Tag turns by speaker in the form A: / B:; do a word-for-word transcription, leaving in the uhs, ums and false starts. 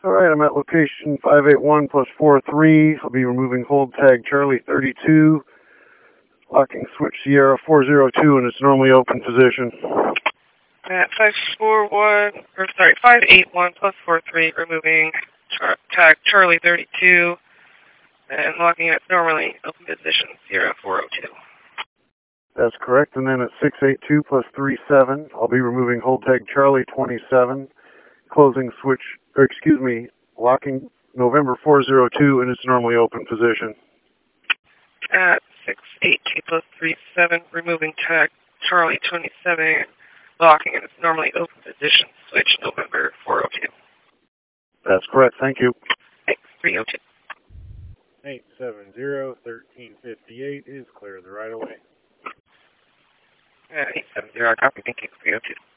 A: All right, I'm at location five eight one plus four three. I'll be removing hold tag Charlie thirty-two, locking switch Sierra four zero two in its normally open position.
B: At five four one, or sorry, five eight one plus four three, removing char tag Charlie thirty-two and locking its normally open position Sierra four zero two.
A: That's correct. And then at six eight two plus three seven, I'll be removing hold tag Charlie twenty-seven, closing switch, or excuse me, locking November four zero two in its normally open position.
B: At six eight two plus three seven, removing tag Charlie twenty-seven, locking in its normally open position, switch November four zero two.
A: That's correct. Thank you.
B: Thanks, three zero two.
C: eight seven zero, one three five eight is clear the right of way.
B: Uh, eight seven zero, copy, thank you, three zero two.